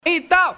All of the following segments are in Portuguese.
Então,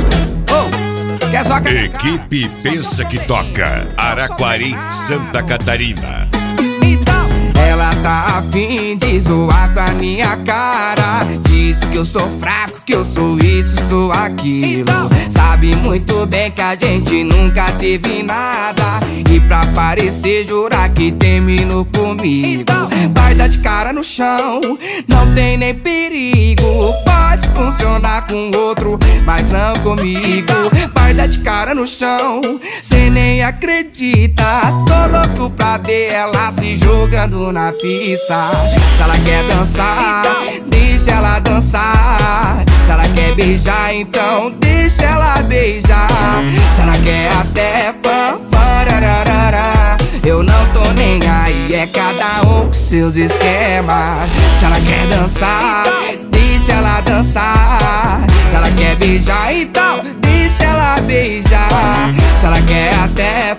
quer só que Equipe Pensa que Toca, Araquari, Santa Catarina. Então, ela tá afim de zoar com a minha cara. Diz que eu sou fraco, que eu sou isso, sou aquilo. Então, sabe muito bem que a gente nunca teve nada. E pra parecer jurar que terminou comigo. Então, vai dar de cara no chão, não tem nem perigo. Pode funcionar com outro, mas não comigo. Vai dar de cara no chão, cê nem acredita. Tô louco pra ver ela se jogando na pista. Se ela quer dançar, deixa ela dançar. Se ela quer beijar, então deixa ela beijar. Se ela quer até parararara, eu não tô nem aí, é cada um com seus esquemas. Se ela quer dançar, deixa ela dançar. Se ela quer beijar, então deixa ela beijar. Se ela quer até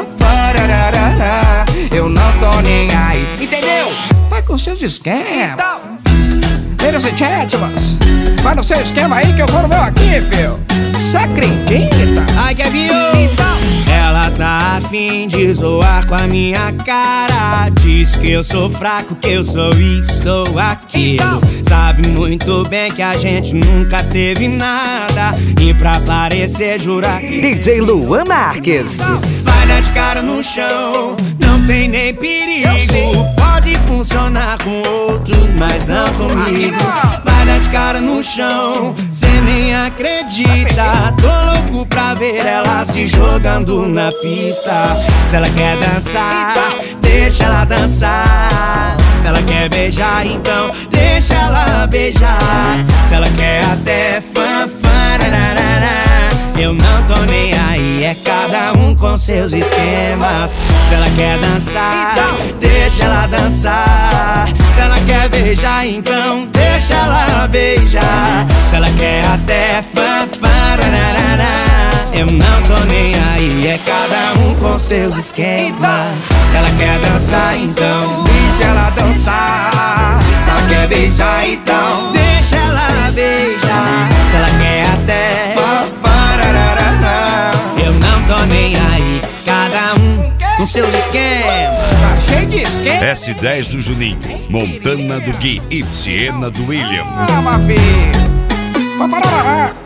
parararara, eu não tô nem aí, entendeu? Vai com seus esquemas. Ladies and gentlemen, vai no seu esquema aí que eu vou no meu aqui, filho. Cê acredita? Ai, Kevinho! Então, ela tá afim de zoar com a minha cara. Diz que eu sou fraco, que eu sou isso, sou aquilo. Sabe muito bem que a gente nunca teve nada. E pra parecer jurar que DJ Luan Marques. vai dar de cara no chão, não tem nem perigo. Pode funcionar com outro, mas não comigo. Vai dar de cara no chão, cê nem acredita. Tô louco pra ver ela se jogando na pista. Se ela quer dançar, deixa ela dançar. Se ela quer beijar, então deixa ela beijar. Se ela quer até fanfarararara, eu não tô nem aí, é cada um com seus esquemas. Se ela quer dançar, deixa ela dançar. Se ela quer beijar, então deixa ela beijar. Se ela quer até fanfarararara, eu não tô nem aí, é cada um com seus esquemas. Se ela quer dançar, então deixa ela dançar. Se ela quer beijar, então deixa ela beijar. Se ela quer até parararara, eu não tô nem aí, cada um com seus esquemas. tá cheio de esquema. S10 do Juninho, Montana do Gui e Siena do William. Ah, meu filho. Parararara.